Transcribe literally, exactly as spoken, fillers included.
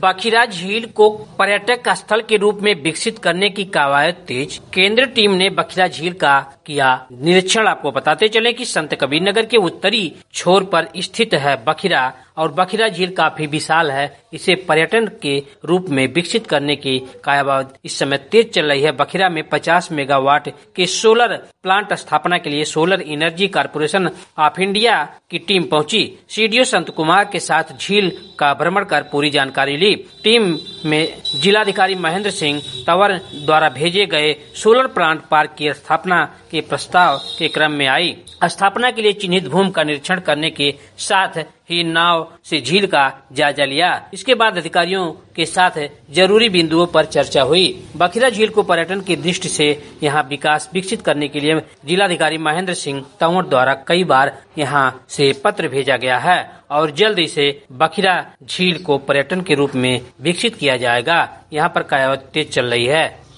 बखिरा झील को पर्यटक स्थल के रूप में विकसित करने की कवायद तेज। केंद्रीय टीम ने बखिरा झील का किया निरीक्षण। आपको बताते चले कि संत कबीरनगर के उत्तरी छोर पर स्थित है बखिरा और बखिरा झील काफी विशाल है। इसे पर्यटन के रूप में विकसित करने की कवायद इस समय तेज चल रही है। बखिरा में पचास मेगावाट के सोलर प्लांट स्थापना के लिए solar energy corporation of India की टीम पहुंची। सीडीओ संत कुमार के साथ झील का भ्रमण कर पूरी जानकारी ली। टीम में जिलाधिकारी महेंद्र सिंह तंवर द्वारा भेजे गए सोलर प्लांट पार्क की स्थापना के प्रस्ताव के क्रम में आई। स्थापना के लिए चिन्हित भूमि का निरीक्षण करने के साथ ही नाव से झील का जायजा लिया। इसके बाद अधिकारियों के साथ जरूरी बिंदुओं पर चर्चा हुई। बखिरा झील को पर्यटन की दृष्टि से यहाँ विकास विकसित करने के लिए जिलाधिकारी महेंद्र सिंह तंवर द्वारा कई बार यहाँ से पत्र भेजा गया है और जल्दी से बखिरा झील को पर्यटन के रूप में विकसित किया जाएगा। यहाँ पर कवायद तेज चल रही है।